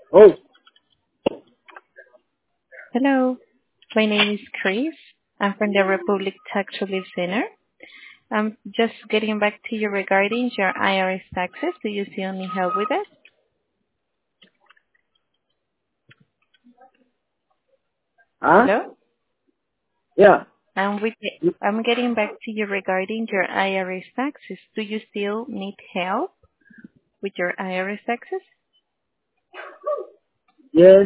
Oh, Hello, my name is Chris. I'm from the Republic Tax Relief Center. I'm just getting back to you regarding your IRS taxes. Do you still need help with it? huh? Hello? Yeah. I'm with Y- I'm getting back to you regarding your IRS taxes. Do you still need help with your IRS taxes? Yes.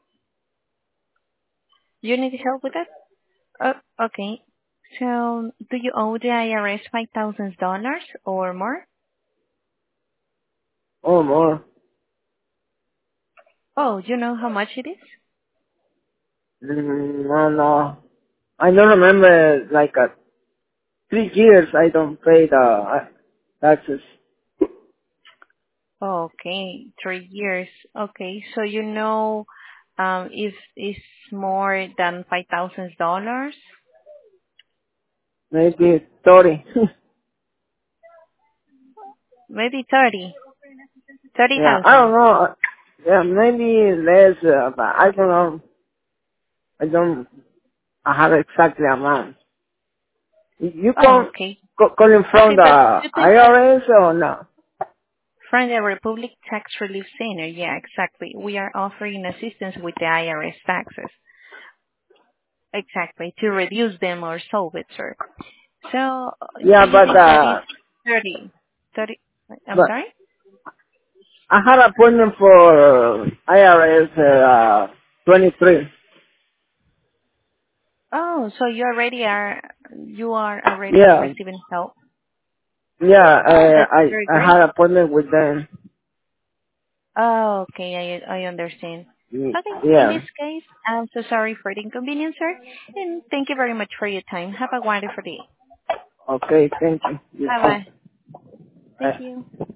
You need help with that? Okay. So, do you owe the IRS $5,000 or more? Oh, more. Oh, you know how much it is? No, no. I don't remember, like, 3 years I don't pay the taxes. Okay, 3 years. Okay, so you know, if it's more than $5,000, Maybe 30. maybe 30, thirty Yeah, I don't thousand. know. Yeah, maybe less, but I don't know. I don't have exactly amount. You Oh, come okay. calling from Okay, but the you can just IRS or no? from the Republic Tax Relief Center. Yeah, exactly. We are offering assistance with the IRS taxes. Exactly, to reduce them or solve it, sir. So, Yeah, do you think that is 30? 30, I'm but sorry? I had an appointment for IRS 23. Oh, so you are already Yeah, receiving help. yeah. Oh, that's very I great. had an appointment with them. Oh, okay, I understand. Okay, in Yeah. this case, I'm so sorry for the inconvenience, sir, and thank you very much for your time. Have a wonderful day. Okay. Thank you. You too. Bye-bye. Thank Bye. you.